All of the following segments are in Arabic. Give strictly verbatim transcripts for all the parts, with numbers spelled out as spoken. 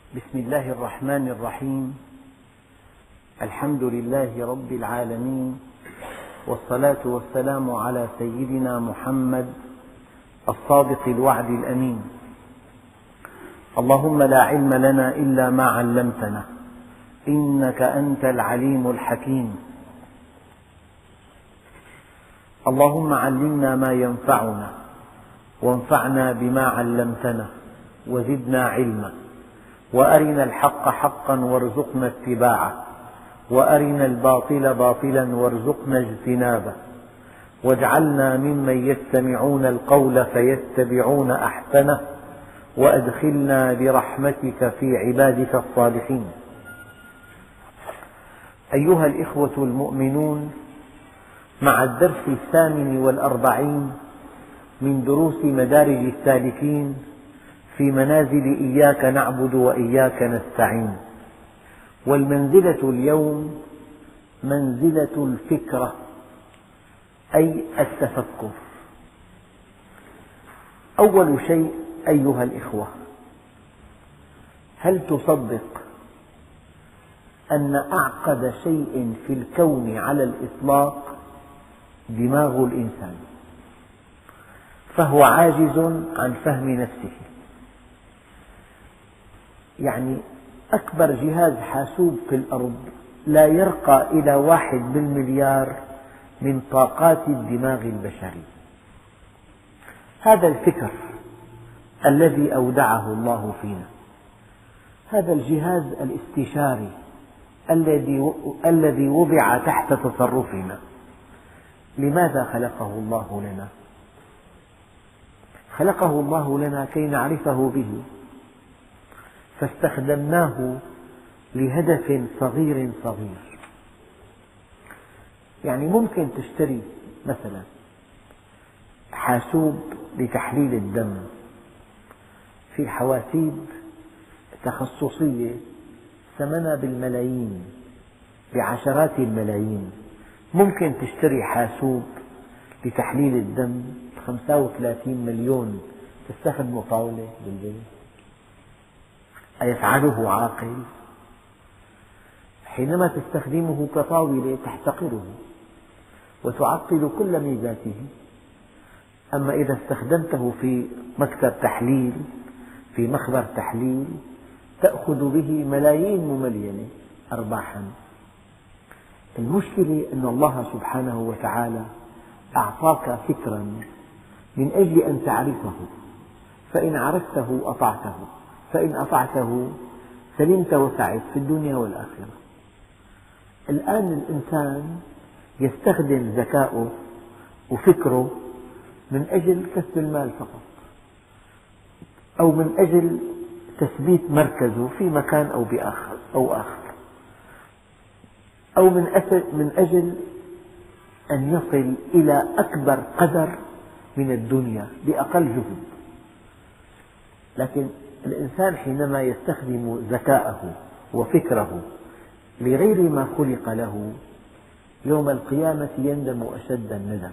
بسم الله الرحمن الرحيم. الحمد لله رب العالمين، والصلاة والسلام على سيدنا محمد الصادق الوعد الأمين. اللهم لا علم لنا إلا ما علمتنا، إنك أنت العليم الحكيم. اللهم علمنا ما ينفعنا، وانفعنا بما علمتنا، وزدنا علما، وأرنا الحق حقا وارزقنا اتباعه، وأرنا الباطل باطلا وارزقنا اجتنابه، واجعلنا ممن يستمعون القول فيتبعون أحسنه، وأدخلنا برحمتك في عبادك الصالحين. أيها الإخوة المؤمنون، مع الدرس الثامن والأربعين من دروس مدارج السالكين في منازل إياك نعبد وإياك نستعين، والمنزلة اليوم منزلة الفكرة، أي التفكر. أول شيء أيها الإخوة، هل تصدق أن أعقد شيء في الكون على الإطلاق دماغ الإنسان، فهو عاجز عن فهم نفسه؟ يعني أكبر جهاز حاسوب في الأرض لا يرقى إلى واحد بالمليار من طاقات الدماغ البشري. هذا الفكر الذي أودعه الله فينا، هذا الجهاز الاستشاري الذي وضع تحت تصرفنا، لماذا خلقه الله لنا؟ خلقه الله لنا كي نعرفه به، فاستخدمناه لهدف صغير صغير. يعني ممكن تشتري مثلا حاسوب لتحليل الدم، في حواسيب تخصصية ثمنها بالملايين، بعشرات الملايين. ممكن تشتري حاسوب لتحليل الدم بخمسة وثلاثين مليون تستخدمه طاولة بالبيت. أيفعله عاقل؟ حينما تستخدمه كطاولة تحتقره وتعطل كل ميزاته، أما إذا استخدمته في مكتب تحليل، في مخبر تحليل، تأخذ به ملايين مملينة أرباحا. المشكلة أن الله سبحانه وتعالى أعطاك فكرا من أجل أن تعرفه، فإن عرفته أطعته، فإن أطعته سلمت وسعدت في الدنيا والآخرة. الآن الإنسان يستخدم ذكاؤه وفكره من أجل كسب المال فقط، أو من أجل تثبيت مركزه في مكان أو بآخر أو آخر، أو من أجل أن يصل إلى أكبر قدر من الدنيا بأقل جهد. لكن الإنسان حينما يستخدم ذكاءه وفكره لغير ما خلق له، يوم القيامة يندم أشد الندم.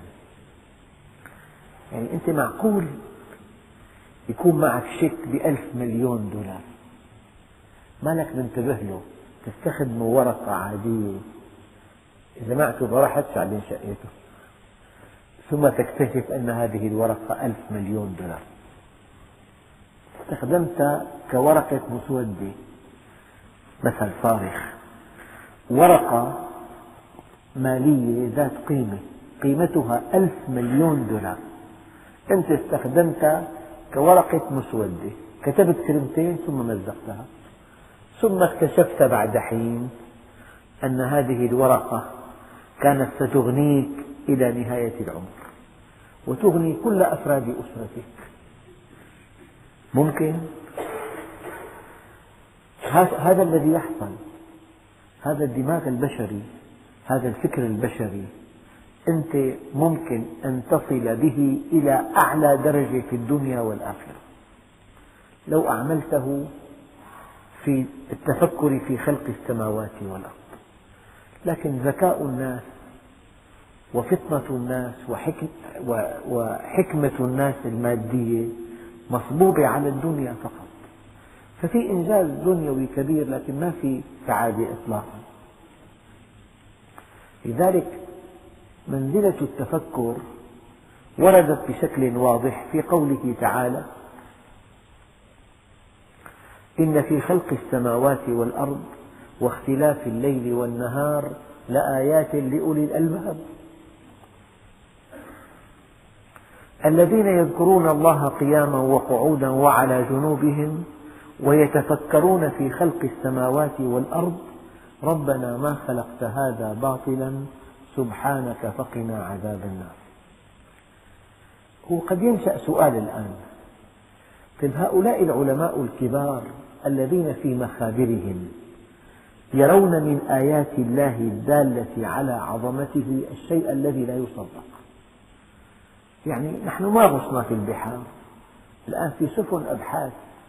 يعني أنت معقول يكون معك شيك بألف مليون دولار، ما لك منتبه له، تستخدم ورقة عادية، إذا ما اعتبر راح تدفع بين شقته، ثم تكتشف أن هذه الورقة ألف مليون دولار، استخدمتها كورقة مسودة، مثل صارخ، ورقة مالية ذات قيمة قيمتها ألف مليون دولار، أنت استخدمتها كورقة مسودة، كتبت كلمتين ثم مزقتها، ثم اكتشفت بعد حين أن هذه الورقة كانت ستغنيك إلى نهاية العمر، وتغني كل أفراد أسرتك. ممكن؟ هذا الذي يحصل. هذا الدماغ البشري، هذا الفكر البشري، أنت ممكن أن تصل به إلى أعلى درجة في الدنيا والآخرة لو أعملته في التفكر في خلق السماوات والأرض. لكن ذكاء الناس وفطنة الناس وحكمة الناس المادية مصبوبة على الدنيا فقط، ففي إنجاز دنيوي كبير، لكن ما في سعادة إطلاقا. لذلك منزلة التفكر وردت بشكل واضح في قوله تعالى: إن في خلق السماوات والأرض واختلاف الليل والنهار لآيات لأولي الألباب الذين يذكرون الله قياما وقعودا وعلى جنوبهم ويتفكرون في خلق السماوات والأرض ربنا ما خلقت هذا باطلا سبحانك فقنا عذاب النار. هو قد ينشأ سؤال الآن: طيب هؤلاء العلماء الكبار الذين في مخابرهم يرون من آيات الله الدالة على عظمته الشيء الذي لا يصدق. يعني نحن ما غصنا في البحار، الآن في سفن أبحاث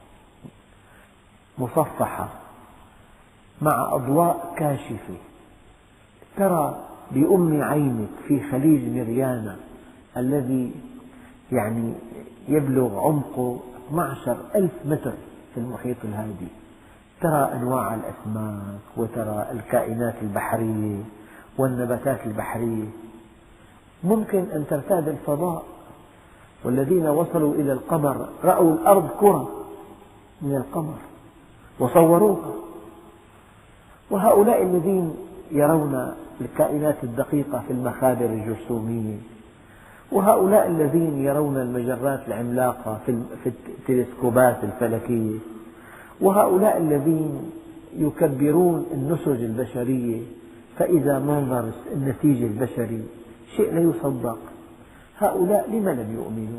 مصفحة مع أضواء كاشفة ترى بأم عينك في خليج مريانا الذي يعني يبلغ عمقه اثني عشر ألف متر في المحيط الهادي، ترى أنواع الأسماك وترى الكائنات البحرية والنباتات البحرية. ممكن أن ترتاد الفضاء، والذين وصلوا إلى القمر رأوا الأرض كرة من القمر وصوروها. وهؤلاء الذين يرون الكائنات الدقيقة في المخابر الجرثومية، وهؤلاء الذين يرون المجرات العملاقة في التلسكوبات الفلكية، وهؤلاء الذين يكبرون النسج البشرية فإذا منظر النسيج البشري شيء لا يصدق، هؤلاء لم لم يؤمنوا؟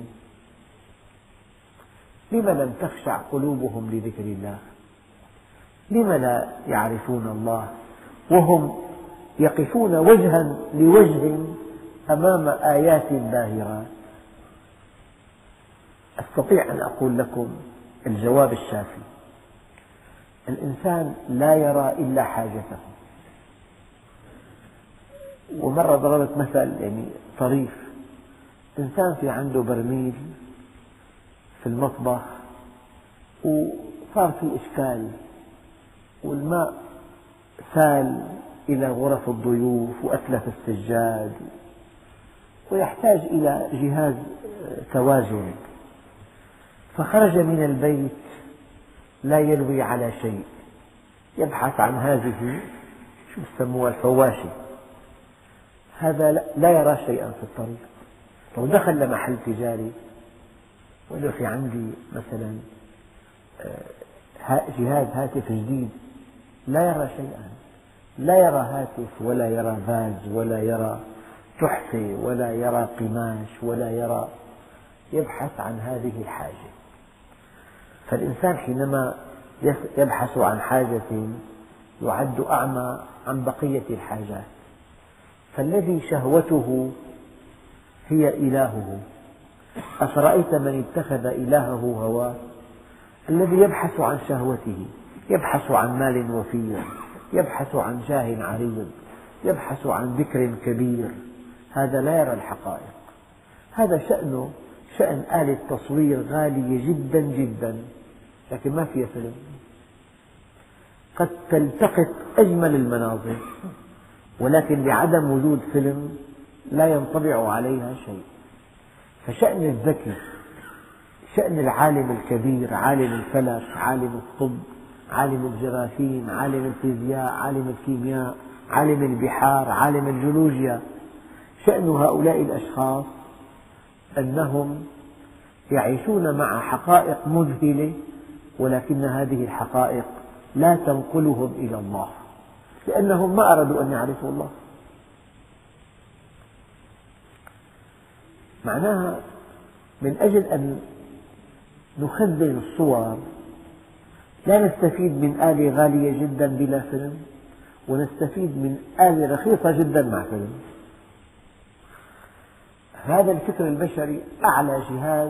لم لم تخشع قلوبهم لذكر الله؟ لم لا يعرفون الله وهم يقفون وجها لوجه أمام آيات باهرات؟ أستطيع أن أقول لكم الجواب الشافي: الإنسان لا يرى إلا حاجته. ومرة ضربت مثل يعني طريف: إنسان في عنده برميل في المطبخ وصار في إشكال والماء سال إلى غرف الضيوف وأتلف السجاد ويحتاج إلى جهاز توازن، فخرج من البيت لا يلوي على شيء، يبحث عن هذه شو يسموها الفواشة. هذا لا يرى شيئا في الطريق. لو دخل لمحل تجاري وقال له في عندي مثلا جهاز هاتف جديد، لا يرى شيئا، لا يرى هاتف ولا يرى فاز ولا يرى تحفة ولا يرى قماش ولا يرى، يبحث عن هذه الحاجة. فالإنسان حينما يبحث عن حاجة يعد أعمى عن بقية الحاجات. فالذي شهوته هي إلهه، أفرأيت من اتخذ إلهه هواه؟ الذي يبحث عن شهوته، يبحث عن مال وفير، يبحث عن جاه عريض، يبحث عن ذكر كبير، هذا لا يرى الحقائق. هذا شأنه شأن آلة تصوير غالية جدا جدا، لكن ما فيها فيلم. قد تلتقط أجمل المناظر، ولكن لعدم وجود فيلم لا ينطبع عليها شيء. فشأن الذكي، شأن العالم الكبير، عالم الفلك، عالم الطب، عالم الجراثيم، عالم الفيزياء، عالم الكيمياء، عالم البحار، عالم الجيولوجيا، شأن هؤلاء الأشخاص أنهم يعيشون مع حقائق مذهلة، ولكن هذه الحقائق لا تنقلهم إلى الله، لأنهم ما أرادوا أن يعرفوا الله. معناها من أجل أن نخزن الصور لا نستفيد من آلة غالية جدا بلا فيلم، ونستفيد من آلة رخيصة جدا مع فيلم. هذا الفكر البشري أعلى جهاز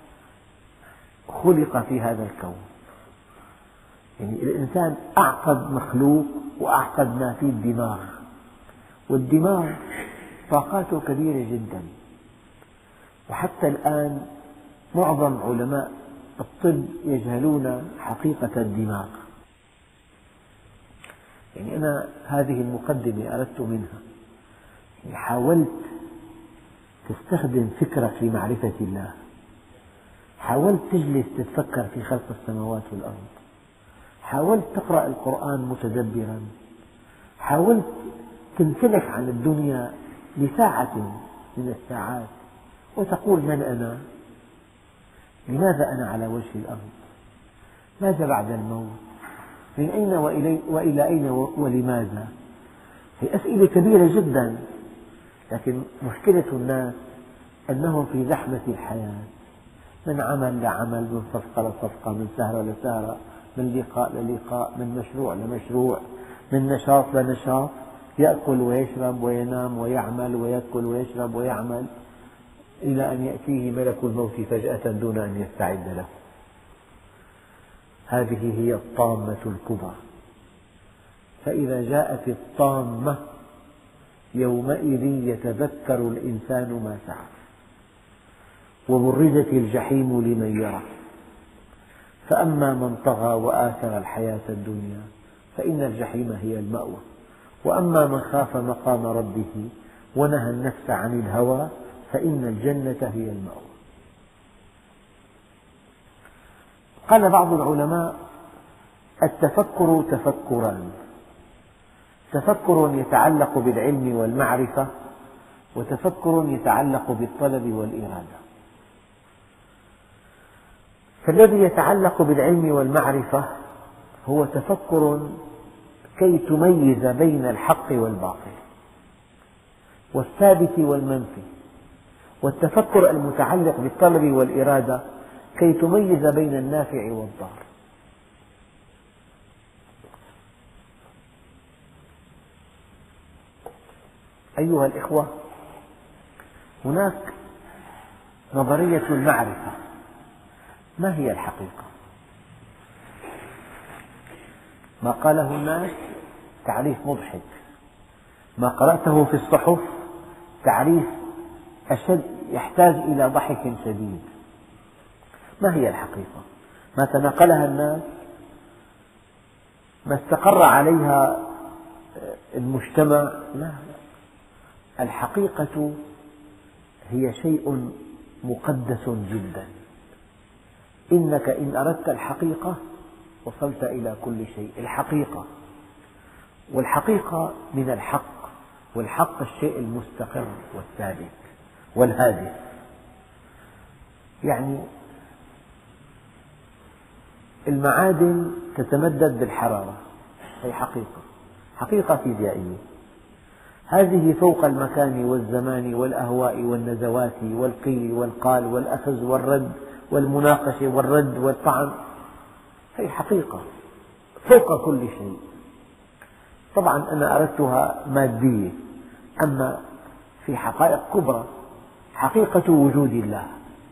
خلق في هذا الكون. يعني الإنسان أعقد مخلوق وأعقد ما فيه الدماغ، والدماغ طاقاته كبيرة جدا. وحتى الآن معظم علماء الطب يجهلون حقيقة الدماغ. يعني أنا هذه المقدمة أردت منها، يعني حاولت تستخدم فكرك لمعرفة الله، حاولت تجلس تتفكر في خلق السماوات والأرض، حاولت تقرأ القرآن متدبرا، حاولت تمتنك عن الدنيا لساعة من الساعات وتقول: من أنا؟ لماذا أنا على وجه الأرض؟ ماذا بعد الموت؟ من أين وإلي وإلى أين ولماذا؟ هي أسئلة كبيرة جدا، لكن مشكلة الناس أنهم في زحمة الحياة، من عمل لعمل، من صفقة لصفقة، من سهرة لسهرة، من لقاء للقاء، من مشروع لمشروع، من نشاط لنشاط، يأكل ويشرب وينام ويعمل ويأكل ويشرب ويعمل إلى أن يأتيه ملك الموت فجأة دون أن يستعد له. هذه هي الطامة الكبرى. فإذا جاءت الطامة يومئذ يتذكر الإنسان ما سعى، وبرزت الجحيم لمن يرى، فأما من طغى وآثر الحياة الدنيا فإن الجحيم هي المأوى، وأما من خاف مقام ربه ونهى النفس عن الهوى فإن الجنة هي المأوى. قال بعض العلماء: التفكر تفكران، تفكر يتعلق بالعلم والمعرفة، وتفكر يتعلق بالطلب والإرادة. فالذي يتعلق بالعلم والمعرفة هو تفكر كي تميز بين الحق والباطل والثابت والمنفي، والتفكر المتعلق بالطلب والإرادة كي تميز بين النافع والضار. أيها الإخوة، هناك نظرية المعرفة. ما هي الحقيقة؟ ما قاله الناس تعريف مضحك، ما قرأته في الصحف تعريف أشد يحتاج إلى ضحك شديد. ما هي الحقيقة؟ ما تناقلها الناس، ما استقر عليها المجتمع. لا، الحقيقة هي شيء مقدس جدا. إنك إن أردت الحقيقة وصلت إلى كل شيء. الحقيقة، والحقيقة من الحق، والحق الشيء المستقر والثابت والهادئ. يعني المعادن تتمدد بالحرارة، هي حقيقة، حقيقة فيزيائية. هذه فوق المكان والزمان والأهواء والنزوات والقيل والقال والأخذ والرد والمناقشة والرد والطعن، هي حقيقة فوق كل شيء. طبعا أنا أردتها مادية، أما في حقائق كبرى. حقيقة وجود الله،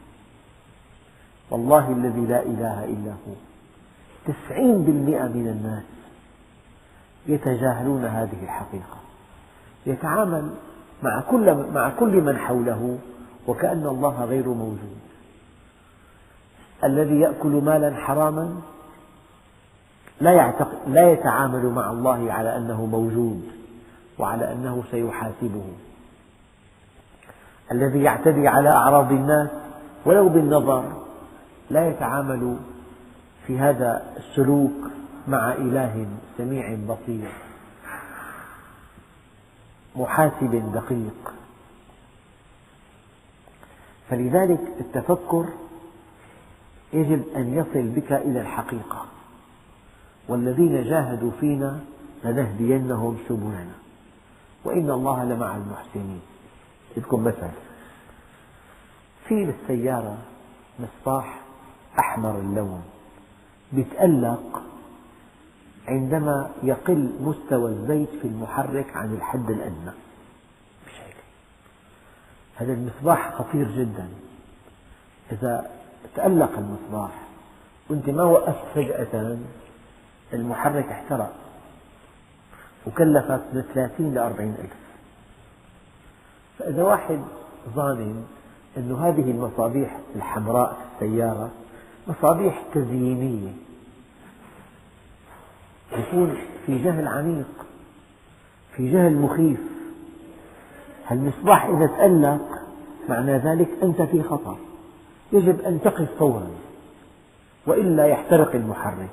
والله الذي لا إله إلا هو، تسعين بالمئة من الناس يتجاهلون هذه الحقيقة، يتعامل مع كل مع كل من حوله وكأن الله غير موجود. الذي يأكل مالا حراما لا يعتقد لا يتعامل مع الله على أنه موجود وعلى أنه سيحاسبه. الذي يعتدي على أعراض الناس ولو بالنظر لا يتعامل في هذا السلوك مع إله سميع بصير محاسب دقيق. فلذلك التفكر يجب أن يصل بك إلى الحقيقة. والذين جاهدوا فينا لنهدينهم سبلنا وإن الله لمع المحسنين. بدكم مثل، في بالسيارة مصباح أحمر اللون يتألق عندما يقل مستوى الزيت في المحرك عن الحد الأدنى. مش هيك؟ هذا المصباح خطير جدا. إذا تألق المصباح وأنت ما وقفت فجأة المحرك احترق وكلفك من ثلاثين لأربعين ألف. فإذا واحد ظانن أن هذه المصابيح الحمراء في السيارة مصابيح تزيينية، يكون في جهل عميق، في جهل مخيف. هالمصباح إذا تألق معنى ذلك أنت في خطر، يجب أن تقف فورا وإلا يحترق المحرك.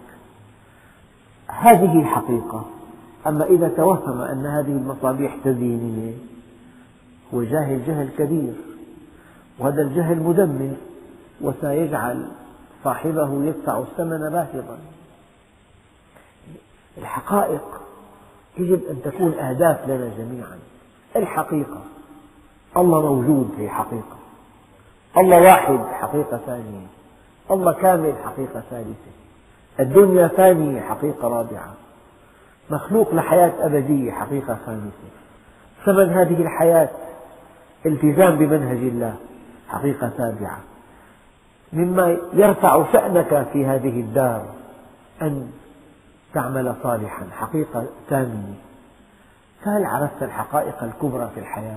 هذه حقيقة. أما إذا توهم أن هذه المصابيح تزيينية هو جاهل جهل كبير، وهذا الجهل مدمر وسيجعل صاحبه يدفع الثمن باهظا. الحقائق يجب أن تكون أهداف لنا جميعا. الحقيقة الله موجود هي حقيقة، الله واحد حقيقة ثانية، الله كامل حقيقة ثالثة، الدنيا فانية حقيقة رابعة، مخلوق لحياة أبدية حقيقة خامسة، ثمن هذه الحياة التزام بمنهج الله حقيقة سابعة. مما يرفع شأنك في هذه الدار أن تعمل صالحا حقيقة ثامنة. فهل عرفت الحقائق الكبرى في الحياة؟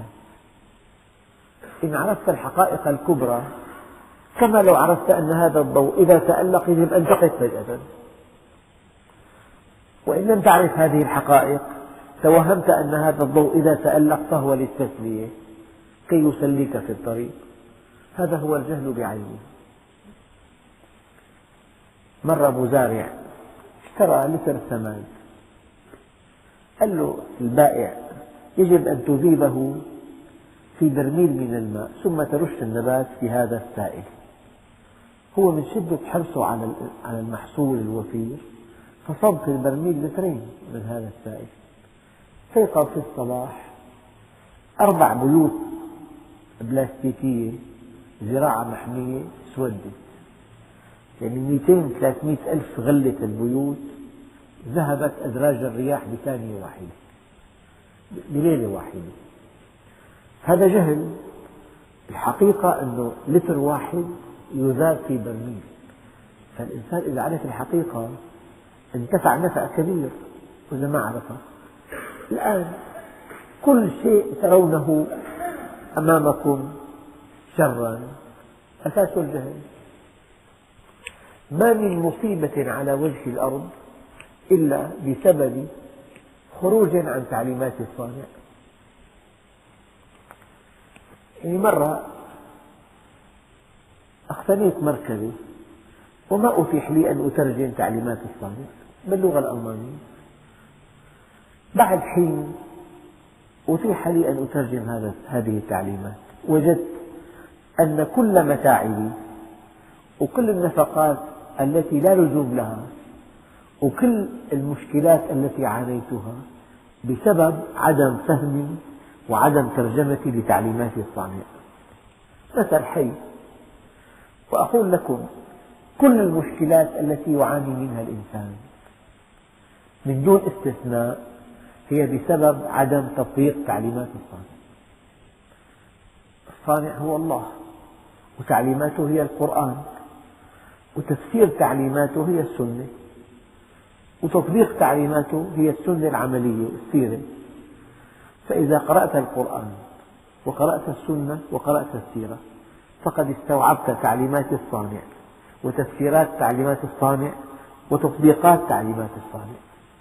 إن عرفت الحقائق الكبرى كما لو عرفت أن هذا الضوء إذا تألق يجب أن تقف فجأة، وإن لم تعرف هذه الحقائق توهمت أن هذا الضوء إذا تألق فهو للتسلية كي يسليك في الطريق. هذا هو الجهل بعينه. مر مزارع اشترى لتر سماد، قال له البائع يجب أن تذيبه في برميل من الماء ثم ترش النبات في هذا السائل. هو من شدة حرصه على المحصول الوفير فصب في البرميل لترين من هذا السائل. استيقظ في الصباح أربع بيوت بلاستيكية زراعة محمية اسودت، يعني مئتين ثلاثمئة ألف غلة البيوت ذهبت أدراج الرياح بثانية واحدة بليلة واحدة. هذا جهل. الحقيقة أنه لتر واحد يذاب في برميل، فالإنسان إذا عرف الحقيقة انتفع نفع كبير وإذا ما عرفها. الآن كل شيء ترونه أمامكم شرا أساس الجهل. ما من مصيبة على وجه الأرض إلا بسبب خروج عن تعليمات الصانع. يعني مرة اقتنيت مركبة وما أتيح لي أن أترجم تعليمات الصانع باللغة الألمانية. بعد حين أتيح لي أن أترجم هذه التعليمات، وجدت أن كل متاعبي وكل النفقات التي لا لزوم لها وكل المشكلات التي عانيتها بسبب عدم فهمي وعدم ترجمتي لتعليمات الصانع. مثل حي، وأقول لكم كل المشكلات التي يعاني منها الإنسان من دون استثناء هي بسبب عدم تطبيق تعليمات الصانع. الصانع هو الله، وتعليماته هي القرآن، وتفسير تعليماته هي السنة، وتطبيق تعليماته هي السنة العملية السيرة. فإذا قرأت القرآن وقرأت السنة وقرأت السيرة فقد استوعبت تعليمات الصانع وتفسيرات تعليمات الصانع وتطبيقات تعليمات الصانع.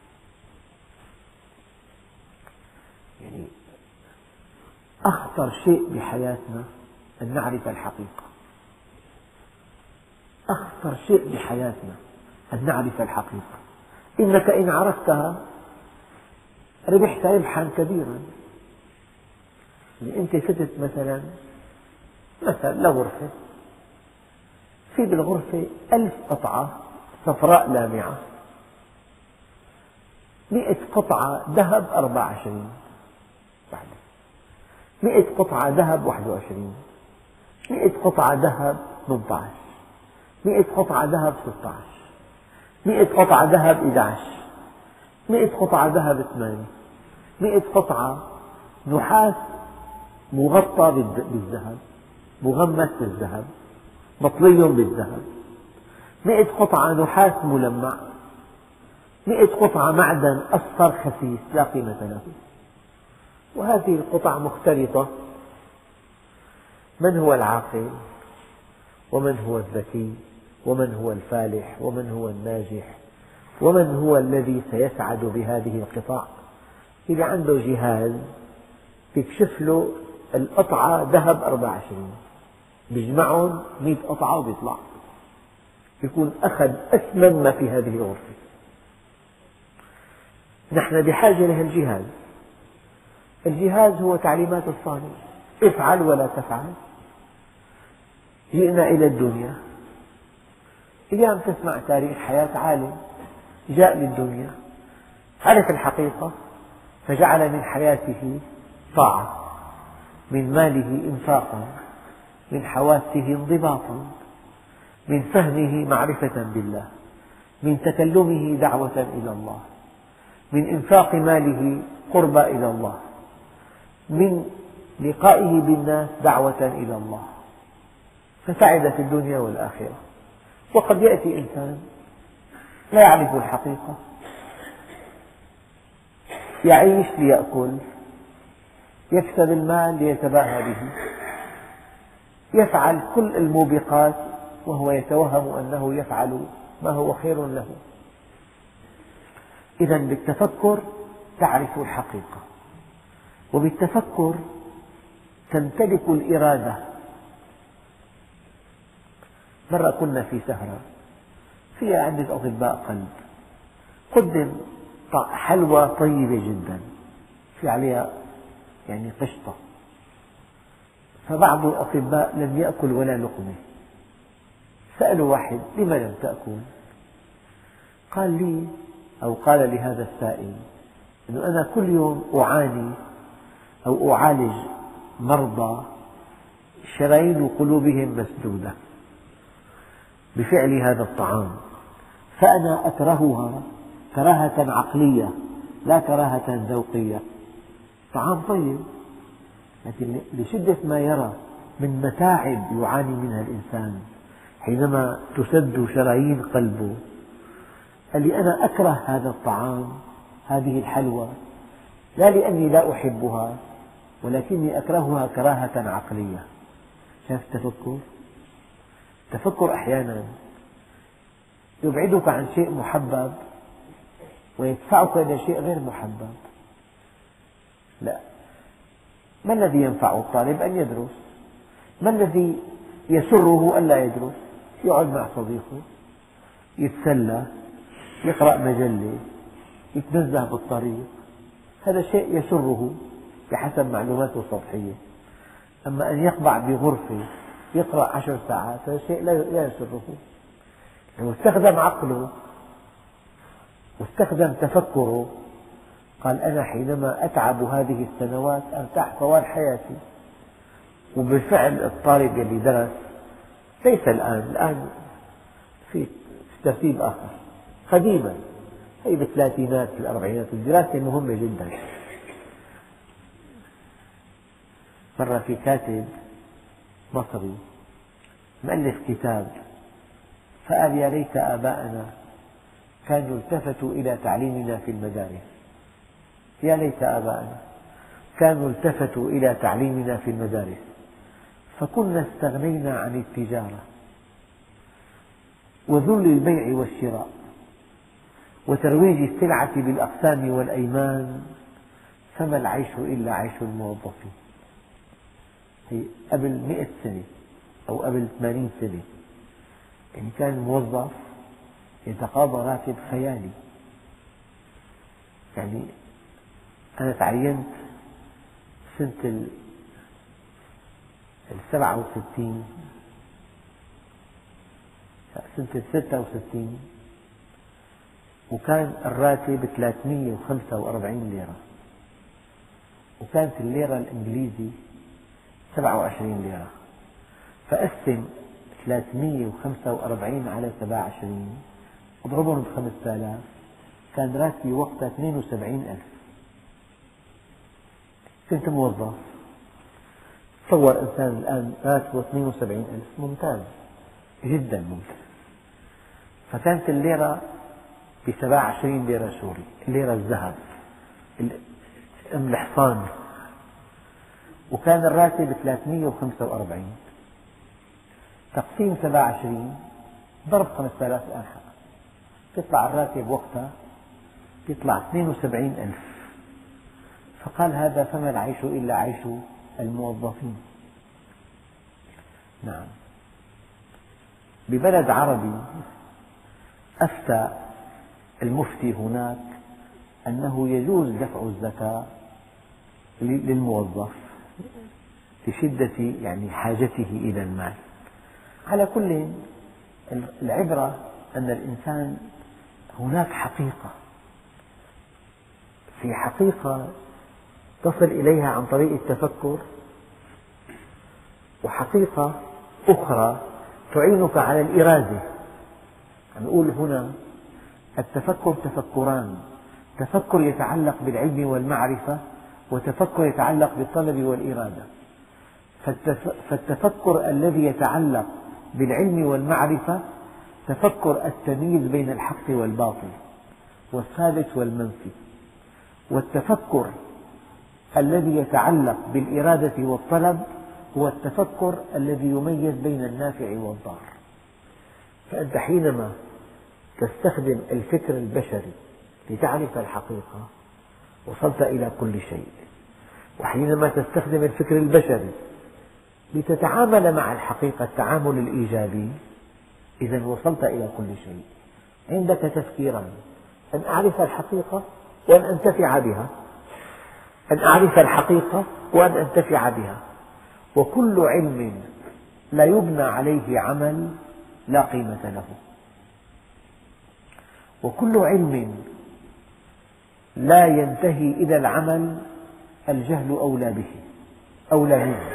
يعني أخطر شيء بحياتنا أن نعرف الحقيقة. أخطر شيء بحياتنا أن نعرف الحقيقة. إنك إن عرفتها ربحت ربحا كبيرا. يعني أنت فتت مثلا مثلا لغرفة، في بالغرفة ألف قطعة صفراء لامعة، مئة قطعة ذهب أربعة وعشرين، مئة قطعة ذهب واحد وعشرين، مئة قطعة ذهب ثمانية عشر، مئة قطعة ذهب ستة عشر، مئة قطعة ذهب أحد عشر، مئة قطعة ذهب ثمانية، مئة قطعة نحاس مغطى بالذهب مغمس بالذهب مطلي بالذهب، مئة قطعة نحاس ملمع، مئة قطعة معدن أصفر خسيس لا قيمة له. وهذه القطع مختلطة. من هو العاقل ومن هو الذكي ومن هو الفالح ومن هو الناجح ومن هو الذي سيسعد بهذه القطع. اللي عنده جهاز بيكشف له القطعة ذهب أربعة وعشرين، بيجمعهم مئة قطعة وبيطلع، يكون أخذ أثمن ما في هذه الغرفة. نحن بحاجة لهالجهاز. الجهاز هو تعليمات الصانع، افعل ولا تفعل. جئنا إلى الدنيا، اليوم تسمع تاريخ حياة عالم جاء للدنيا، عرف الحقيقة فجعل من حياته طاعة، من ماله إنفاقا، من حواسه انضباطا، من فهمه معرفة بالله، من تكلمه دعوة إلى الله، من إنفاق ماله قربى إلى الله، من لقائه بالناس دعوة إلى الله، فسعد في الدنيا والآخرة. وقد يأتي إنسان لا يعرف الحقيقة، يعيش ليأكل، يكسب المال ليتباهى به، يفعل كل الموبقات وهو يتوهم أنه يفعل ما هو خير له. إذا بالتفكر تعرف الحقيقة، وبالتفكر تمتلك الإرادة. مرة كنا في سهرة فيها عدة أطباء قلب، قدم حلوى طيبة جدا في عليها يعني قشطة، فبعض الأطباء لم يأكل ولا لقمة. سألوا واحد: لم لم تأكل؟ قال لي أو قال لهذا السائل: أنه أنا كل يوم أعاني أو أعالج مرضى شرايين قلوبهم مسدودة بفعل هذا الطعام، فأنا أكرهها كراهة عقلية لا كراهة ذوقية. طعام طيب، لكن لشدة ما يرى من متاعب يعاني منها الإنسان حينما تسد شرايين قلبه، قال لي: أنا أكره هذا الطعام، هذه الحلوى، لا لأني لا أحبها، ولكني أكرهها كراهة عقلية. شايف التفكر؟ التفكر أحيانا يبعدك عن شيء محبب ويدفعك إلى شيء غير محبب. لا، ما الذي ينفع الطالب؟ أن يدرس. ما الذي يسره ألا يدرس؟ يقعد مع صديقه، يتسلى، يقرأ مجلة، يتنزه بالطريق، هذا شيء يسره بحسب معلوماته السطحية. أما أن يقبع بغرفة يقرأ عشر ساعات هذا شيء لا يسره. لو استخدم عقله واستخدم تفكره قال: أنا حينما أتعب هذه السنوات أرتاح طوال حياتي. وبالفعل الطالب الذي درس ليس الآن، الآن في ترتيب آخر. قديما هي بالثلاثينات في الأربعينات الدراسة مهمة جدا. مرة في كاتب مصري مؤلف كتاب فقال: يا ليت آباءنا كانوا التفتوا إلى تعليمنا في المدارس، يا ليت آباءنا كانوا التفتوا إلى تعليمنا في المدارس، فكنا استغنينا عن التجارة وذل البيع والشراء وترويج السلعة بالأقسام والأيمان، فما العيش إلا عيش الموظفين. هي قبل مئة سنة أو قبل ثمانين سنة، يعني كان الموظف يتقاضى راتب خيالي. يعني أنا تعينت سنة السبعة وستين، سنة الستة وستين، وكان الراتب ثلاثمئة وخمسة وأربعين ليرة، وكانت الليرة الإنجليزي سبعة وعشرين ليرة، فأقسم ثلاثمئة وخمسة وأربعين على سبعة وعشرين اضربهم بخمسة آلاف، كان راتبي وقتها اثنين وسبعين ألف. كنت موظف. تصور إنسان الآن راتبه اثنين وسبعين ألف، ممتاز جدا ممتاز. فكانت الليرة بسبعة وعشرين ليرة سوري، الليرة الذهب أم الحصان، وكان الراتب ثلاثمئة وخمسة وأربعين، تقسيم سبعة وعشرين ضرب خمسة آلاف أنحاء، يطلع الراتب وقتها يطلع اثنين وسبعين ألف. فقال هذا فما العيش إلا عيش الموظفين. نعم. ببلد عربي أفتى المفتي هناك أنه يجوز دفع الزكاة للموظف لشدة يعني حاجته إلى المال. على كل، العبرة أن الإنسان هناك حقيقة، في حقيقة تصل إليها عن طريق التفكر، وحقيقة أخرى تعينك على الإرادة. نقول هنا التفكر تفكران: تفكر يتعلق بالعلم والمعرفة، وتفكر يتعلق بالطلب والإرادة. فالتفكر الذي يتعلق بالعلم والمعرفة تفكر التمييز بين الحق والباطل والثابت والمنفي، والتفكر الذي يتعلق بالإرادة والطلب هو التفكر الذي يميز بين النافع والضار. فأنت حينما تستخدم الفكر البشري لتعرف الحقيقة وصلت إلى كل شيء، وحينما تستخدم الفكر البشري لتتعامل مع الحقيقة التعامل الإيجابي، إذا وصلت إلى كل شيء. عندك تفكيران: أن أعرف الحقيقة وأن أنتفع بها، أن أعرف الحقيقة وأن أنتفع بها. وكل علم لا يبنى عليه عمل لا قيمة له، وكل علم لا ينتهي إلى العمل الجهل أولى به أولى منه.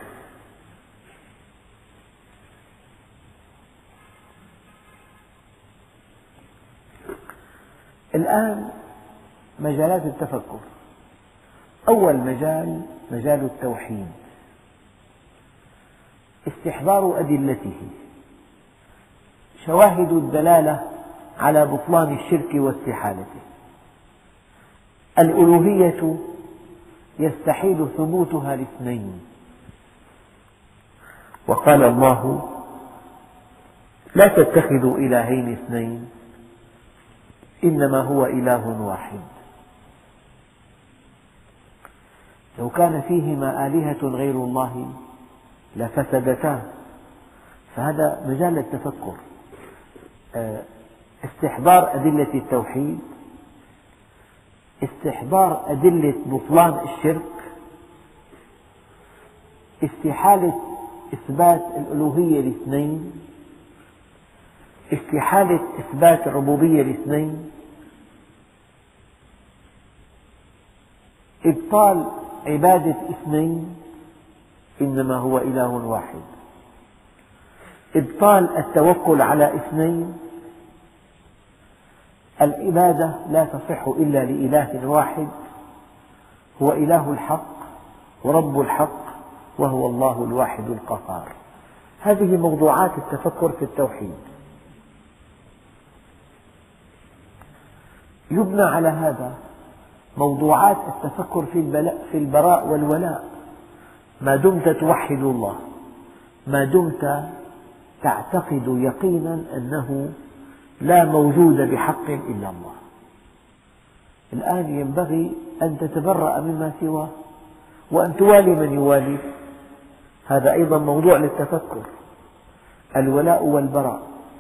الآن مجالات التفكر: أول مجال مجال التوحيد، استحضار أدلته، شواهد الدلالة على بطلان الشرك واستحالته. الألوهية يستحيل ثبوتها لاثنين، وقال الله: لا تتخذوا إلهين اثنين إنما هو إله واحد. لو كان فيهما آلهة غير الله لفسدتا. فهذا مجال التفكر: استحضار أدلة التوحيد، استحضار أدلة بطلان الشرك، استحالة إثبات الألوهية لاثنين، استحالة إثبات الربوبية لاثنين، إبطال عبادة اثنين إنما هو إله واحد، إبطال التوكل على اثنين. العبادة لا تصح إلا لإله واحد هو إله الحق ورب الحق وهو الله الواحد القهار. هذه موضوعات التفكر في التوحيد. يبنى على هذا موضوعات التفكر في البراء والولاء. ما دمت توحد الله، ما دمت تعتقد يقينا أنه لا موجود بحق إلا الله. الآن ينبغي أن تتبرأ مما سواه وأن توالي من يواليه. هذا أيضا موضوع للتفكر: الولاء والبراء.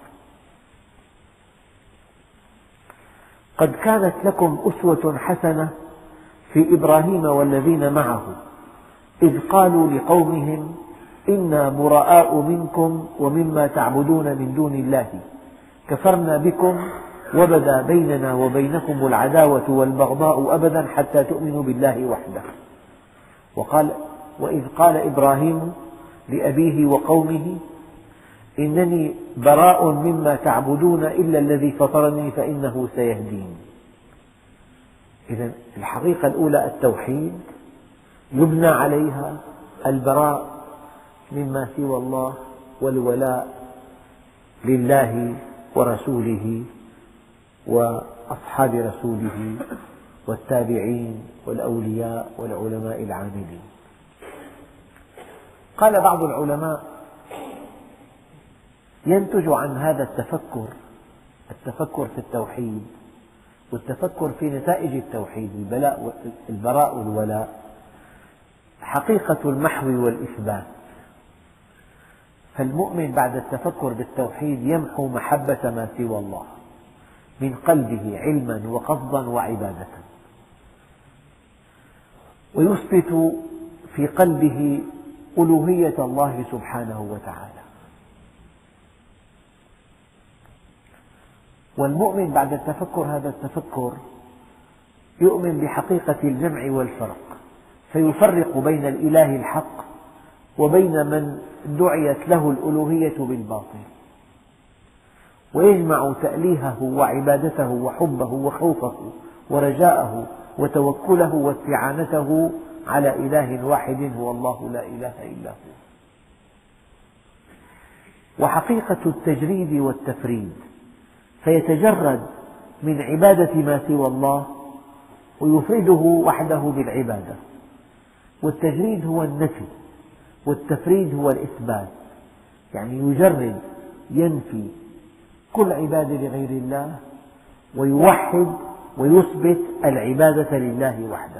قد كانت لكم أسوة حسنة في إبراهيم والذين معه إذ قالوا لقومهم إنا براء منكم ومما تعبدون من دون الله كفرنا بكم وبدا بيننا وبينكم العداوة والبغضاء أبدا حتى تؤمنوا بالله وحده. وقال وإذ قال إبراهيم لأبيه وقومه إنني براء مما تعبدون إلا الذي فطرني فإنه سيهدين. إذن الحقيقة الأولى التوحيد، يبنى عليها البراء مما سوى الله والولاء لله ورسوله وأصحاب رسوله والتابعين والأولياء والعلماء العاملين. قال بعض العلماء ينتج عن هذا التفكر التفكر في التوحيد والتفكر في نتائج التوحيد، البراء والولاء، حقيقة المحو والإثبات. فالمؤمن بعد التفكر بالتوحيد يمحو محبة ما سوى الله من قلبه علما وقصدا وعبادة، ويثبت في قلبه ألوهية الله سبحانه وتعالى. والمؤمن بعد التفكر هذا التفكر يؤمن بحقيقة الجمع والفرق، فيفرق بين الإله الحق وبين من دعيت له الألوهية بالباطل، ويجمع تأليهه وعبادته وحبه وخوفه ورجاءه وتوكله واستعانته على إله واحد هو الله لا إله إلا هو. وحقيقة التجريد والتفريد، فيتجرد من عبادة ما سوى الله ويفرده وحده بالعبادة. والتجريد هو النفي والتفريد هو الإثبات، يعني يجرد ينفي كل عبادة لغير الله ويوحد ويثبت العبادة لله وحده.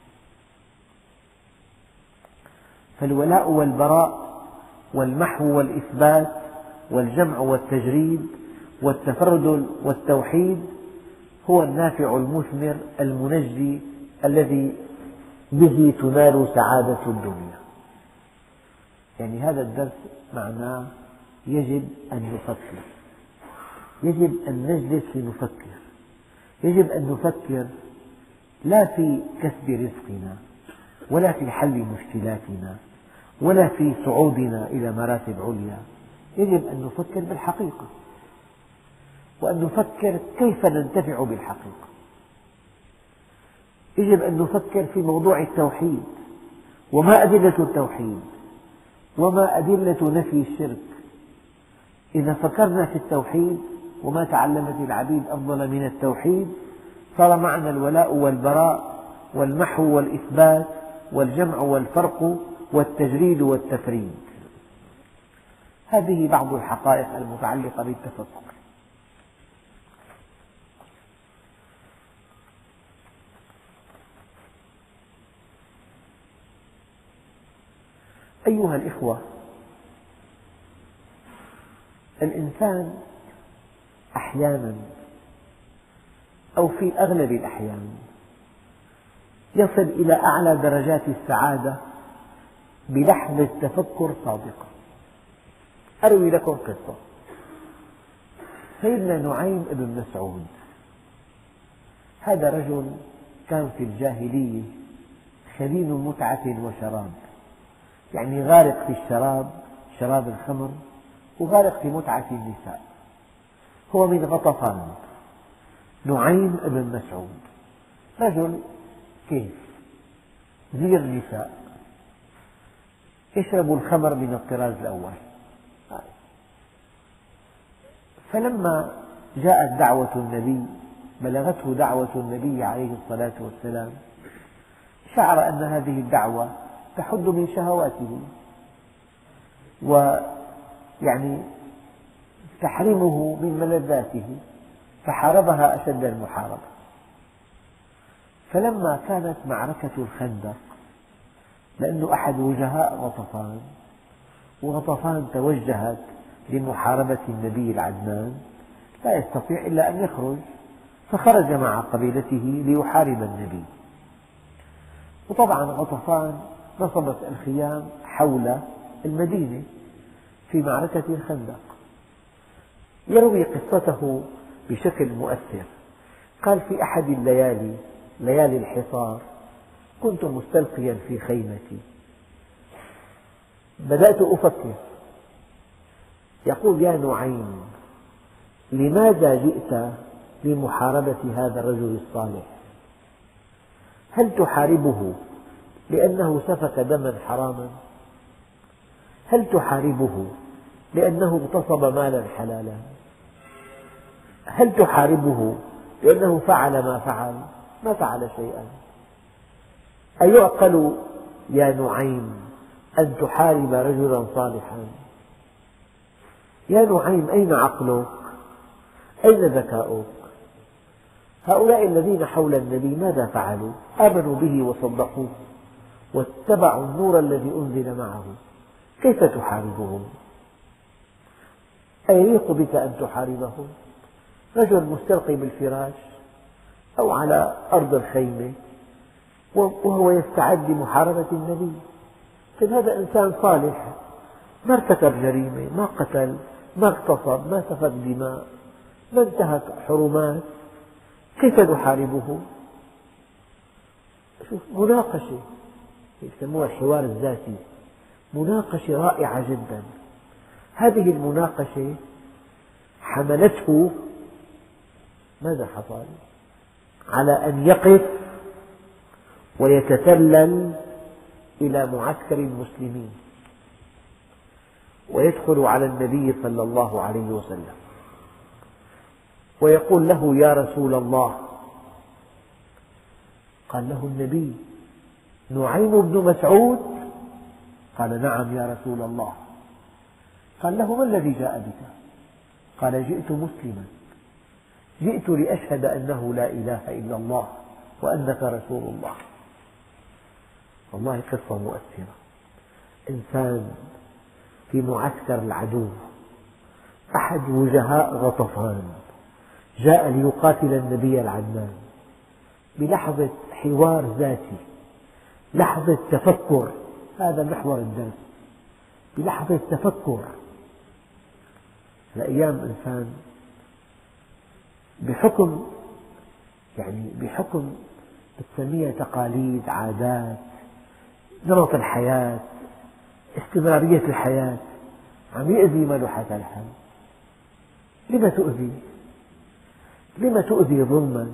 فالولاء والبراء والمحو والإثبات والجمع والتجريد والتفرد والتوحيد هو النافع المثمر المنجي الذي به تنال سعادة الدنيا. يعني هذا الدرس معناه يجب أن نفكر، يجب أن نجلس لنفكر، يجب أن نفكر لا في كسب رزقنا ولا في حل مشكلاتنا ولا في صعودنا إلى مراتب عليا، يجب أن نفكر بالحقيقة، وأن نفكر كيف ننتفع بالحقيقة. يجب أن نفكر في موضوع التوحيد، وما أدلة التوحيد، وما أدلة نفي الشرك. إذا فكرنا في التوحيد وما تعلمت العبيد أفضل من التوحيد صار معنى الولاء والبراء والمحو والإثبات والجمع والفرق والتجريد والتفريد. هذه بعض الحقائق المتعلقة بالتفكر. أيها الإخوة، الإنسان أحيانا أو في أغلب الأحيان يصل إلى أعلى درجات السعادة بلحظة تفكر صادقة. أروي لكم قصة. سيدنا نعيم بن مسعود هذا رجل كان في الجاهلية خليل متعة وشراب، يعني غارق في الشراب، شراب الخمر، وغارق في متعة النساء. هو من غطفان. نعيم بن مسعود رجل كيف زير نساء، يشرب الخمر من الطراز الأول. فلما جاءت دعوة النبي، بلغته دعوة النبي عليه الصلاة والسلام، شعر أن هذه الدعوة تحد من شهواته ويعني تحرمه من ملذاته، فحاربها أشد المحاربة. فلما كانت معركة الخندق، لأنه أحد وجهاء غطفان، وغطفان توجهت لمحاربة النبي العدنان، لا يستطيع إلا أن يخرج، فخرج مع قبيلته ليحارب النبي. وطبعا غطفان نصبت الخيام حول المدينة في معركة الخندق. يروي قصته بشكل مؤثر. قال: في أحد الليالي، ليالي الحصار، كنت مستلقيا في خيمتي، بدأت أفكر. يقول: يا نعيم، لماذا جئت لمحاربة هذا الرجل الصالح؟ هل تحاربه لأنه سفك دما حراما؟ هل تحاربه لأنه اغتصب مالا حلالا؟ هل تحاربه لأنه فعل ما فعل؟ ما فعل شيئا. أيعقل يا نعيم أن تحارب رجلا صالحا؟ يا نعيم أين عقلك؟ أين ذكاؤك؟ هؤلاء الذين حول النبي ماذا فعلوا؟ آمنوا به وصدقوه واتبعوا النور الذي أنزل معه، كيف تحاربهم؟ أيليق بك أن تحاربهم؟ رجل مستلقي بالفراش أو على أرض الخيمة وهو يستعد لمحاربة النبي، هذا إنسان صالح، ما ارتكب جريمة، ما قتل، ما اغتصب، ما سفك دماء، ما انتهك حرمات، كيف نحاربه؟ شوف، مناقشة يسموها الحوار الذاتي، مناقشة رائعة جدا. هذه المناقشة حملته ماذا حصل؟ على أن يقف ويتسلل إلى معسكر المسلمين ويدخل على النبي صلى الله عليه وسلم ويقول له: يا رسول الله. قال له النبي: نعيم بن مسعود؟ قال: نعم يا رسول الله. قال له: ما الذي جاء بك؟ قال: جئت مسلما، جئت لأشهد أنه لا إله إلا الله وأنك رسول الله. والله قصة مؤثرة. إنسان في معسكر العدو، أحد وجهاء غطفان جاء ليقاتل النبي العدنان، بلحظة حوار ذاتي، لحظة تفكر، هذا محور الدرس، بلحظة تفكر. لأيام إنسان بحكم يعني بحكم بتسميها تقاليد، عادات، نمط الحياة، استمرارية الحياة، عم يؤذي ملوحة الحال. لم تؤذي؟ لم تؤذي ظلما؟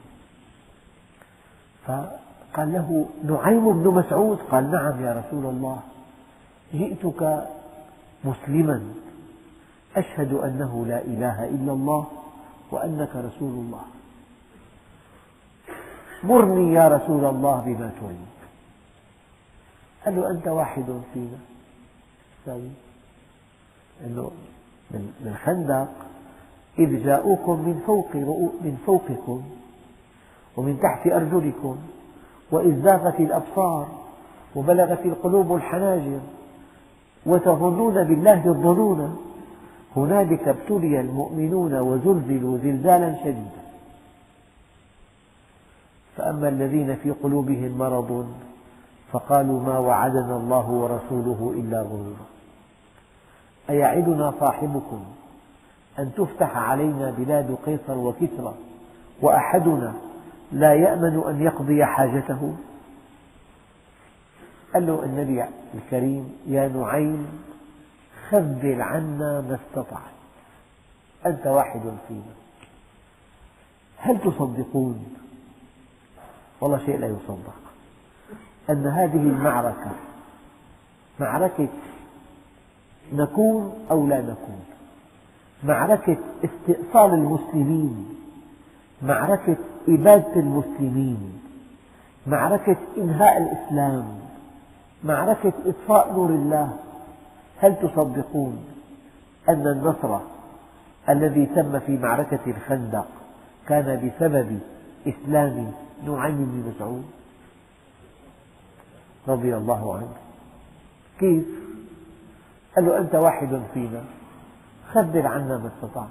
فقال له: نعيم بن مسعود؟ قال: نعم يا رسول الله، جئتك مسلما أشهد أنه لا إله إلا الله وأنك رسول الله، مرني يا رسول الله بما تريد. قال له: أنت واحد فينا. طيب، إنه من الخندق إذ جاءوكم من فوق من فوقكم ومن تحت أرجلكم وإذ زاغت الأبصار وبلغت القلوب الحناجر وتظنون بالله الظنون هنالك ابتلي المؤمنون وزلزلوا زلزالا شديدا فأما الذين في قلوبهم مرض فقالوا ما وعدنا الله ورسوله إلا غرورا أيعدنا صاحبكم أن تفتح علينا بلاد قيصر وكسرى وأحدنا لا يأمن أن يقضي حاجته؟ قال له النبي الكريم: يا نعيم خذل عنا ما استطعت، أنت واحد فينا. هل تصدقون؟ والله شيء لا يصدق، أن هذه المعركة معركة نكون أو لا نكون، معركة استئصال المسلمين، معركة إبادة المسلمين، معركة إنهاء الإسلام، معركة إطفاء نور الله. هل تصدقون أن النصر الذي تم في معركة الخندق كان بسبب إسلام نعيم بن مسعود رضي الله عنه؟ كيف؟ قال له: أنت واحد فينا، خبر عنا ما استطعت.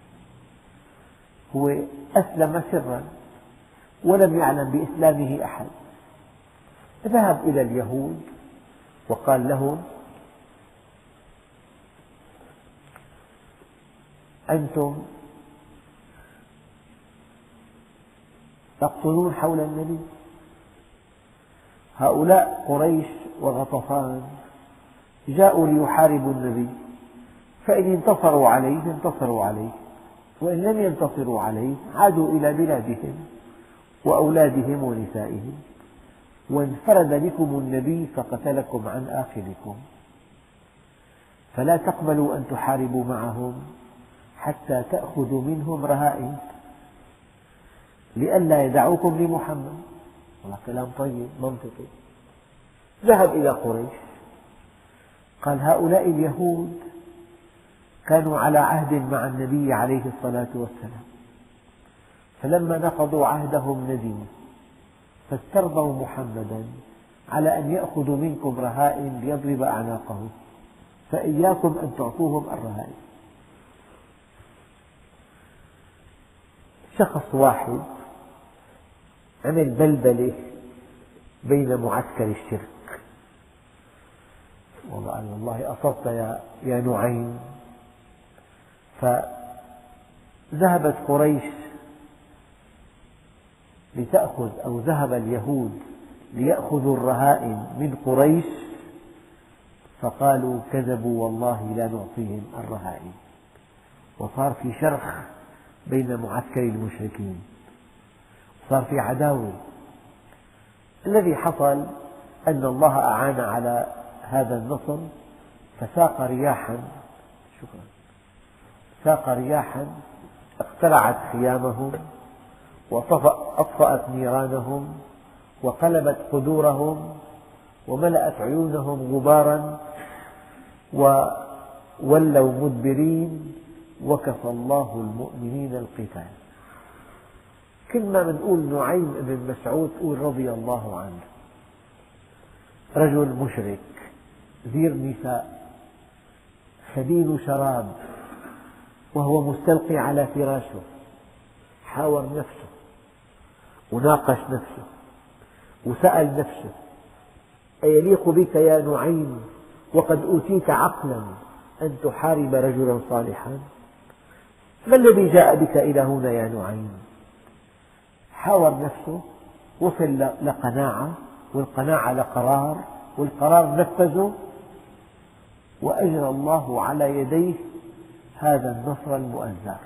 هو أسلم سرا ولم يعلم بإسلامه أحد، ذهب إلى اليهود وقال لهم: أنتم تقتلون حول النبي، هؤلاء قريش وغطفان جاءوا ليحاربوا النبي، فإن انتصروا عليه انتصروا عليه، وإن لم ينتصروا عليه عادوا إلى بلادهم وأولادهم ونسائهم، وانفرد بكم النبي فقتلكم عن آخركم، فلا تقبلوا أن تحاربوا معهم حتى تأخذوا منهم رهائن لئلا يدعوكم لمحمد. والله كلام طيب منطقي. ذهب إلى قريش قال: هؤلاء اليهود كانوا على عهد مع النبي عليه الصلاة والسلام، فلما نقضوا عهدهم ندموا فاسترضوا محمدا على أن يأخذوا منكم رهائن ليضرب أعناقهم، فإياكم أن تعطوهم الرهائن. شخص واحد عمل بلبلة بين معسكر الشرك، وقال والله أصبت يا, يا نعيم. فذهبت قريش لتأخذ، أو ذهب اليهود ليأخذوا الرهائن من قريش، فقالوا كذبوا والله لا نعطيهم الرهائن، وصار في شرخ بين معسكر المشركين، صار في عداوة. الذي حصل أن الله أعان على هذا النصر، فساق رياحا شكرا ساق رياحا اقتلعت خيامهم وأطفأت نيرانهم وقلبت قدورهم وملأت عيونهم غبارا وولوا مدبرين، وكفى الله المؤمنين القتال. كل ما بنقول نعيم بن مسعود قول رضي الله عنه، رجل مشرك زير نساء خبيل شراب وهو مستلقي على فراشه، حاور نفسه وناقش نفسه وسأل نفسه أيليق بك يا نعيم وقد أوتيت عقلا أن تحارب رجلا صالحا؟ ما الذي جاء بك إلى هنا يا نعيم؟ حاور نفسه، وصل لقناعة، والقناعة لقرار، والقرار نفذه، وأجرى الله على يديه هذا النصر المؤزر.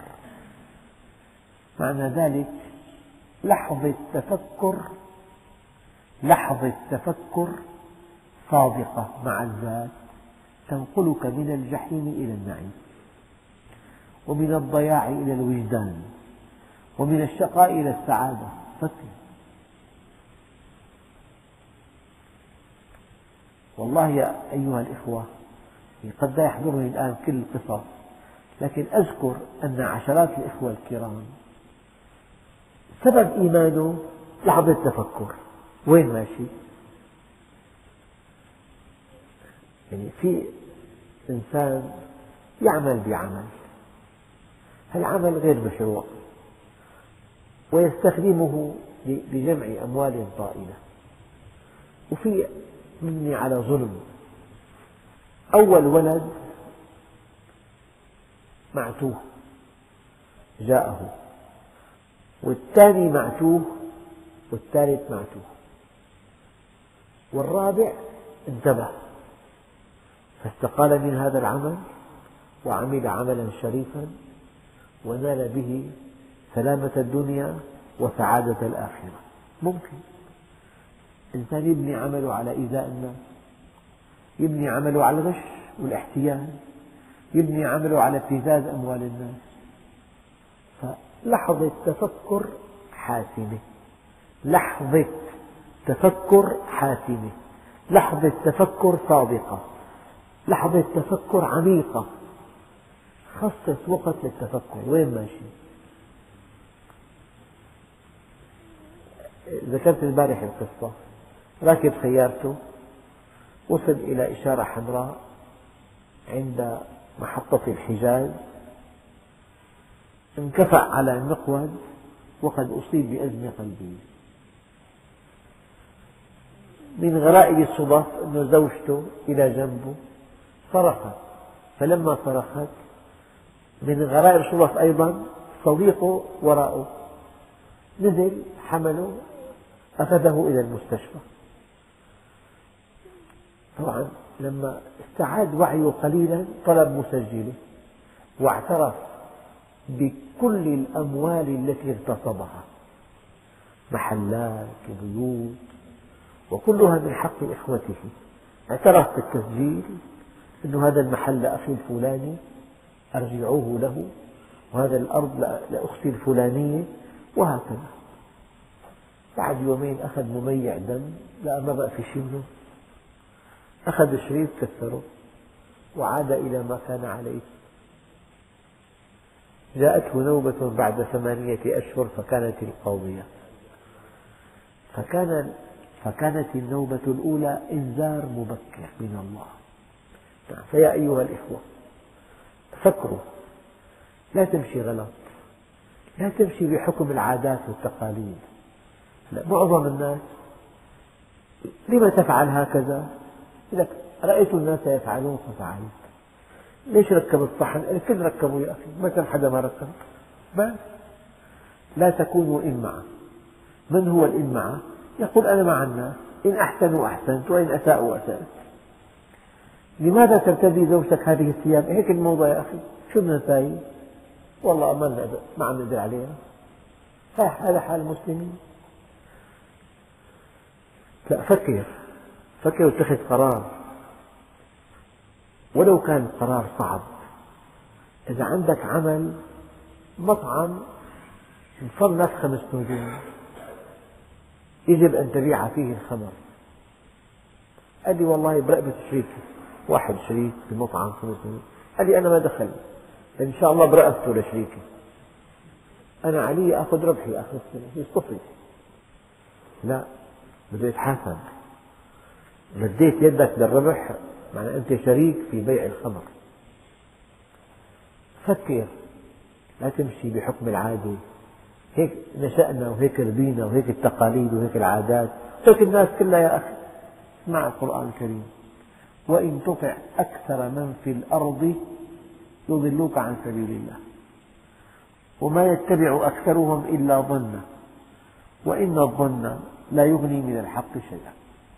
معنى ذلك لحظة تفكر لحظة تفكر صادقة مع الذات تنقلك من الجحيم إلى النعيم، ومن الضياع إلى الوجدان، ومن الشقاء إلى السعادة. فكر. والله يا أيها الإخوة، قد لا يحضرني الآن كل القصص، لكن أذكر أن عشرات الإخوة الكرام سبب إيمانه لحظة تفكر، وين ماشي؟ يعني في إنسان يعمل بعمل، هالعمل غير مشروع ويستخدمه لجمع أموال طائلة، وفي مبني على ظلم. أول ولد معتوه جاءه، والثاني معتوه، والثالث معتوه، والرابع انتبه فاستقال من هذا العمل وعمل عملا شريفا ونال به سلامة الدنيا وسعادة الآخرة. ممكن إنسان يبني عمله على إيذاء الناس، يبني عمله على الغش والاحتيال، يبني عمله على ابتزاز أموال الناس. فلحظة تفكر حاسمة، لحظة تفكر حاسمة، لحظة تفكر صادقة، لحظة تفكر عميقة. خصص وقت للتفكر، وين ماشي؟ ذكرت البارحة القصة، راكب سيارته وصل إلى إشارة حمراء عند محطة الحجاز، انكفأ على المقود وقد أصيب بأزمة قلبية. من غرائب الصدف أن زوجته إلى جنبه صرخت، فلما صرخت من غرائب الصدف أيضا صديقه وراءه نزل حمله أخذه إلى المستشفى. طبعا لما استعاد وعيه قليلا طلب مسجله واعترف بكل الأموال التي اغتصبها، محلات وبيوت وكلها من حق إخوته. اعترف بالتسجيل أن هذا المحل لأخي الفلاني أرجعوه له، وهذا الأرض لأختي الفلانية، وهكذا. بعد يومين أخذ مميع دم، لا ما بقى في شيء منه، أخذ الشريط كسره وعاد إلى ما كان عليه. جاءته نوبة بعد ثمانية أشهر فكانت القاضية، فكان فكانت النوبة الأولى إنذار مبكر من الله. فيا أيها الإخوة، فكروا، لا تمشي غلط، لا تمشي بحكم العادات والتقاليد. معظم الناس لم تفعل هكذا؟ لك رأيت الناس يفعلون ففعلت. ليش ركب الصحن؟ الكل ركبوا يا أخي، مثل حدا ما ركب. بس لا تكونوا إمعة. من هو الإمعة؟ يقول أنا مع الناس، إن أحسنوا أحسنت وإن أساءوا أسأت. لماذا ترتدي زوجتك هذه الثياب؟ هيك الموضة يا أخي، شو بدنا نساوي؟ والله ما ما عم نقدر عليها. هذا حال المسلمين. لا، فكر فكر واتخذ قرار، ولو كان القرار صعب. إذا عندك عمل مطعم مصنف خمس نجوم يجب أن تبيع فيه الخمر، قال لي والله برقبة شريكي، واحد شريك بمطعم خمس نجوم، قال لي أنا ما دخل، إن شاء الله برقبته لشريكي، أنا علي أخذ ربحي آخر السنة، يصطفي. لا، بده يتحاسب. مديت يدك للربح معنى أنت شريك في بيع الخمر. فكر، لا تمشي بحكم العادة. هيك نشأنا وهيك ربينا وهيك التقاليد وهيك العادات، هيك الناس كلها يا أخي. اسمع القرآن الكريم: وإن تطع أكثر من في الأرض يضلوك عن سبيل الله وما يتبع أكثرهم إلا ظنا وإن الظن لا يغني من الحق شيئا.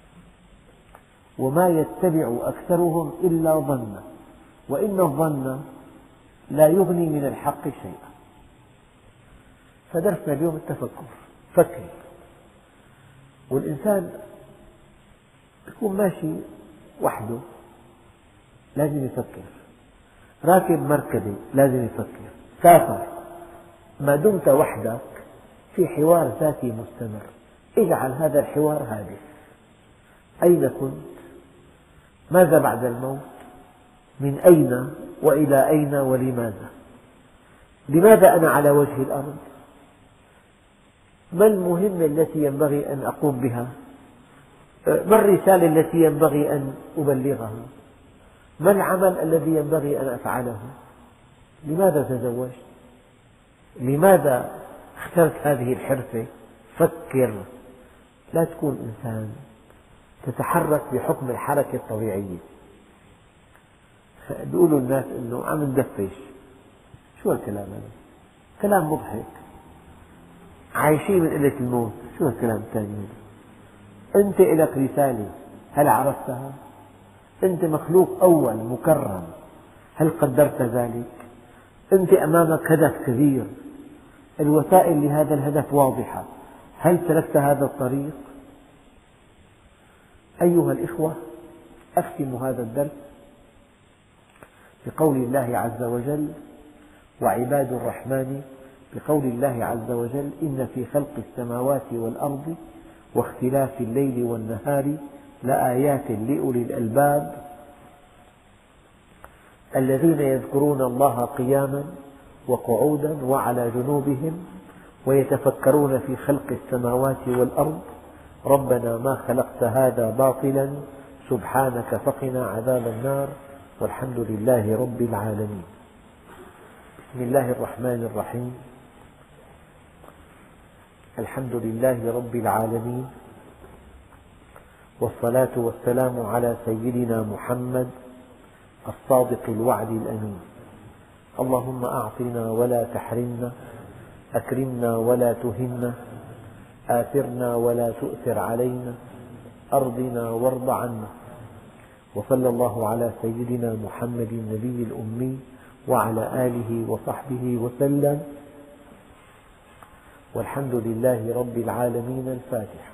وما يتبع أكثرهم إلا ظنا وإن الظن لا يغني من الحق شيئا. فدرسنا اليوم التفكر. فكر. والإنسان يكون ماشي وحده لازم يفكر، راكب مركبة لازم يفكر، سافر، ما دمت وحدك في حوار ذاتي مستمر. اجعل هذا الحوار هادف. أين كنت؟ ماذا بعد الموت؟ من أين وإلى أين ولماذا؟ لماذا أنا على وجه الأرض؟ ما المهمة التي ينبغي أن أقوم بها؟ ما الرسالة التي ينبغي أن أبلغها؟ ما العمل الذي ينبغي أن أفعله؟ لماذا تزوجت؟ لماذا اخترت هذه الحرفة؟ فكر. لا تكون إنسان تتحرك بحكم الحركة الطبيعية. بيقولوا الناس إنه عم ندفش. شو هالكلام هذا؟ كلام مضحك. عايشين من قلة الموت. شو هالكلام الثاني؟ أنت لك رسالة، هل عرفتها؟ أنت مخلوق أول مكرم، هل قدرت ذلك؟ أنت أمامك هدف كبير، الوسائل لهذا الهدف واضحة، هل سلكت هذا الطريق؟ أيها الإخوة، أختم هذا الدرس بقول الله عز وجل: وعباد الرحمن، بقول الله عز وجل: إن في خلق السماوات والأرض واختلاف الليل والنهار لآيات لأولي الألباب الذين يذكرون الله قياما وقعودا وعلى جنوبهم ويتفكرون في خلق السماوات والأرض ربنا ما خلقت هذا باطلا سبحانك فقنا عذاب النار والحمد لله رب العالمين. بسم الله الرحمن الرحيم. الحمد لله رب العالمين، والصلاة والسلام على سيدنا محمد الصادق الوعد الأمين. اللهم أعطنا ولا تحرمنا، أكرمنا ولا تهنا، آثرنا ولا تؤثر علينا، أرضنا وارض عنا. وصلى الله على سيدنا محمد النبي الأمي وعلى آله وصحبه وسلم، والحمد لله رب العالمين. الفاتحة.